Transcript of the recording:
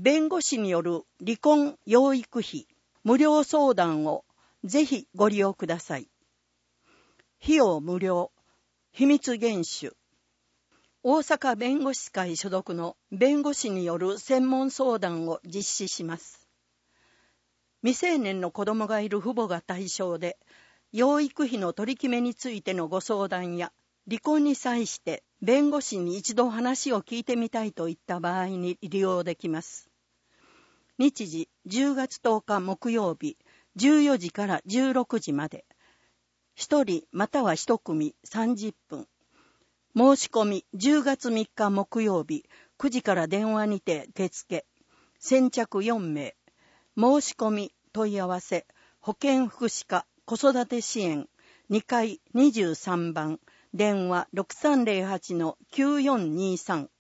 弁護士による離婚養育費無料相談をぜひご利用ください。費用無料、秘密厳守。大阪弁護士会所属の弁護士による専門相談を実施します。未成年の子供がいる父母が対象で、養育費の取り決めについてのご相談や、離婚に際して弁護士に一度話を聞いてみたいといった場合に利用できます。日時10月10日木曜日14時から16時まで。1人または1組30分。申し込み10月3日木曜日9時から電話にて受付。先着4名。申し込み問い合わせ保健福祉課子育て支援2階23番電話 6308-9423